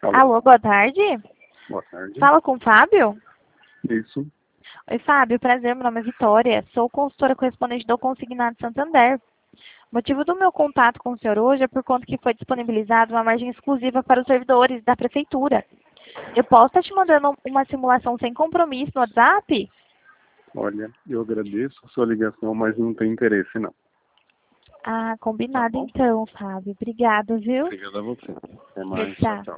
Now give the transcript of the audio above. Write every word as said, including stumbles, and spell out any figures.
Alô, Alô, boa tarde. boa tarde. Fala com o Fábio? Isso. Oi, Fábio, prazer, meu nome é Vitória. Sou consultora correspondente do Consignado Santander. O motivo do meu contato com o senhor hoje é por conta que foi disponibilizada uma margem exclusiva para os servidores da prefeitura. Eu posso estar te mandando uma simulação sem compromisso no WhatsApp? Olha, eu agradeço a sua ligação, mas não tem interesse, não. Ah, Tá combinado bom? então, Fábio. Obrigada, viu? Obrigado a você. Até mais. Tchau, Tchau. tchau.